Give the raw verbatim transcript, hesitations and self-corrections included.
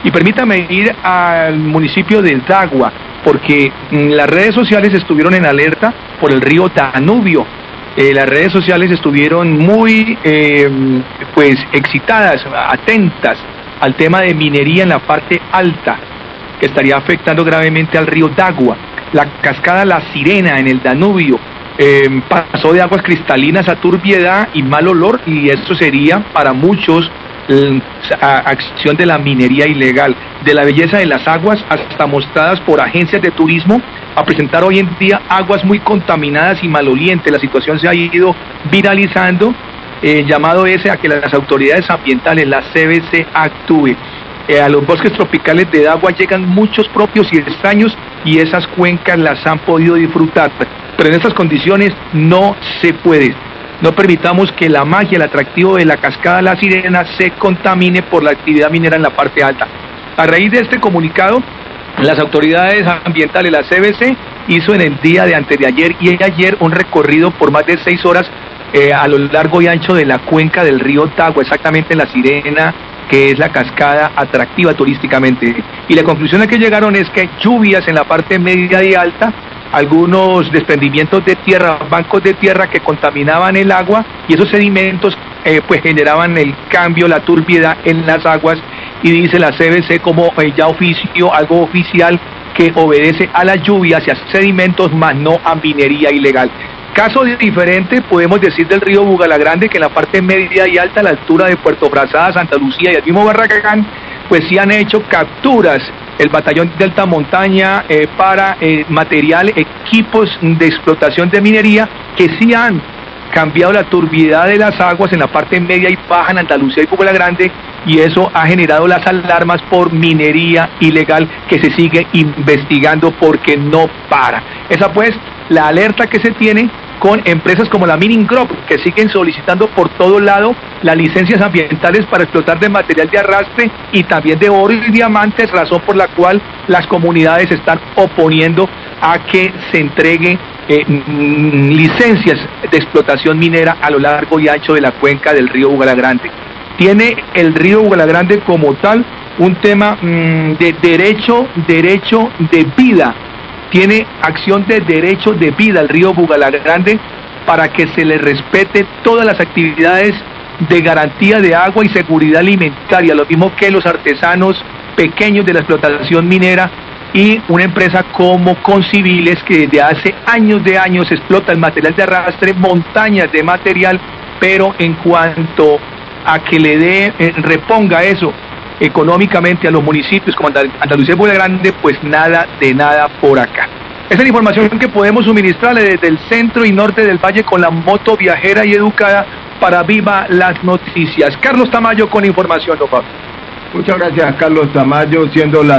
Y permítame ir al municipio de Dagua, porque las redes sociales estuvieron en alerta por el río Danubio. Eh, las redes sociales estuvieron muy eh, pues excitadas, atentas al tema de minería en la parte alta, que estaría afectando gravemente al río Dagua. La cascada La Sirena en el Danubio eh, pasó de aguas cristalinas a turbiedad y mal olor, y esto sería para muchos eh, acción de la minería ilegal. De la belleza de las aguas hasta mostradas por agencias de turismo a presentar hoy en día aguas muy contaminadas y malolientes. La situación se ha ido viralizando, eh, llamado ese a que las autoridades ambientales, la C B C, actúe. Eh, a los bosques tropicales de Dagua llegan muchos propios y extraños, y esas cuencas las han podido disfrutar, pero en estas condiciones no se puede. No permitamos que la magia, el atractivo de la cascada La Sirena se contamine por la actividad minera en la parte alta. A raíz de este comunicado, las autoridades ambientales, la C B C, hizo en el día de antes de ayer y ayer un recorrido por más de seis horas eh, a lo largo y ancho de la cuenca del río Dagua, exactamente en La Sirena, que es la cascada atractiva turísticamente. Y la conclusión a que llegaron es que lluvias en la parte media y alta, algunos desprendimientos de tierra, bancos de tierra que contaminaban el agua, y esos sedimentos eh, pues generaban el cambio, la turbiedad en las aguas, y dice la C B C como eh, ya oficio, algo oficial, que obedece a las lluvias y a sedimentos, más no a minería ilegal. Caso diferente podemos decir del río Bugalagrande, que en la parte media y alta, a la altura de Puerto Frazada, Santa Lucía y el mismo Barragán, pues sí han hecho capturas el batallón Delta Montaña eh, para eh, material, equipos de explotación de minería, que sí han cambiado la turbiedad de las aguas en la parte media y baja en Andalucía y Bugalagrande, y eso ha generado las alarmas por minería ilegal, que se sigue investigando porque no para. Esa pues la alerta que se tiene con empresas como la Mining Group, que siguen solicitando por todo lado las licencias ambientales para explotar de material de arrastre y también de oro y diamantes, razón por la cual las comunidades están oponiendo a que se entregue eh, licencias de explotación minera a lo largo y ancho de la cuenca del río Bugalagrande. Tiene el río Bugalagrande como tal un tema mmm, de derecho, derecho de vida. Tiene acción de derecho de vida el río Bugalagrande, para que se le respete todas las actividades de garantía de agua y seguridad alimentaria, lo mismo que los artesanos pequeños de la explotación minera, y una empresa como Conciviles, que desde hace años de años explota el material de arrastre, montañas de material, pero en cuanto a que le dé, eh, reponga eso económicamente a los municipios como Andalucía y Bugalagrande, pues nada de nada por acá. Esa es la información que podemos suministrarle desde el centro y norte del valle con la moto viajera y educada para Viva las Noticias. Carlos Tamayo con información, don Pablo. Muchas gracias, Carlos Tamayo, siendo la